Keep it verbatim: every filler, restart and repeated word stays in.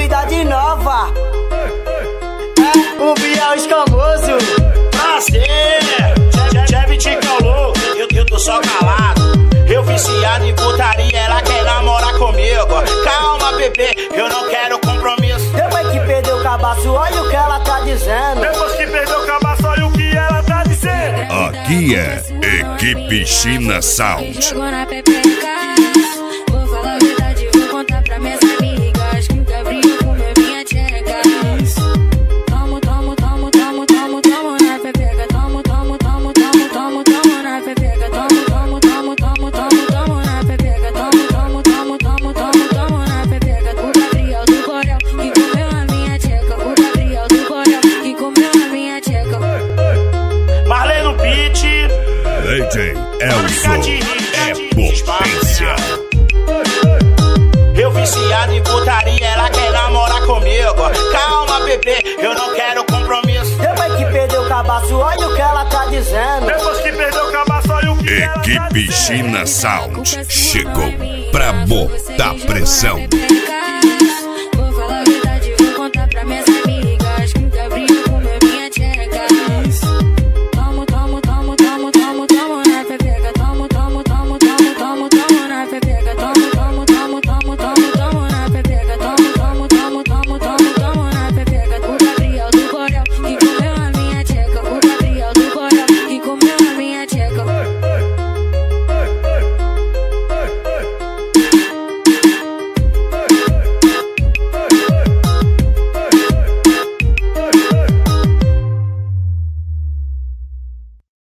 novidade nova. É o Biel escamoso. Prazer, Chevy Ticão louco, eu, eu tô só calado. Eu viciado em putaria, ela quer namorar comigo. Calma, bebê, eu não quero compromisso. Depois que perdeu o cabaço, olha o que ela tá dizendo. Depois que perdeu o cabaço, olha o que ela tá dizendo. Aqui é Equipe China Sound. Jogou na pepeca. Vou falar a verdade, vou contar pra minhas amigas que o Gabriel comeu minha tcheca. Tomo, tomo, tomo, tomo, tomo, tomo na pepeca. Tomo, tomo, tomo, tomo, tomo, tomo na pepeca. Tomo, tomo, tomo, tomo, tomo, tomo na pepeca. Tomo, tomo, tomo, tomo, tomo, tomo na pepeca. O Gabriel do Borel que comeu a minha tcheca. O Gabriel do Borel que comeu a minha tcheca. Marley no beat. D J Elson é potência. Eu viciado em putaria, ela quer namorar comigo. Calma, bebê, eu não quero compromisso. Depois que perdeu o cabaço, olha o que ela tá dizendo. Depois que perdeu o cabaço, olha o que ela tá Equipe dizendo. China Sound chegou pra botar pressão.